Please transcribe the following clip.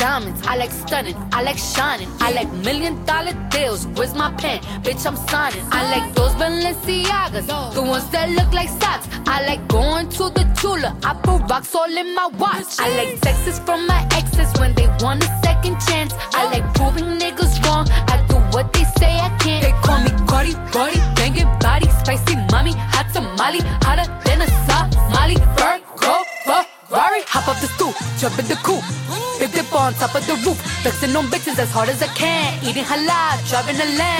diamonds, I like stunning, I like shining, I like $1,000,000 deals. Where's my pen? Bitch, I'm signing. I like those Balenciagas, the ones that look like socks. I like going to the Tula, I put rocks all in my watch. I like texts from my exes when they want a second chance. I like proving niggas wrong, I do what they say I can't. They call me Cardi, Cardi, banging body, spicy mommy, hot tamale, hotter than a Somali. Virgo, Ferrari, hop up the stoop, jump in the coupe, big dip on top of the roof, flexing on bitches as hard as I can, eating halal, driving a lamb.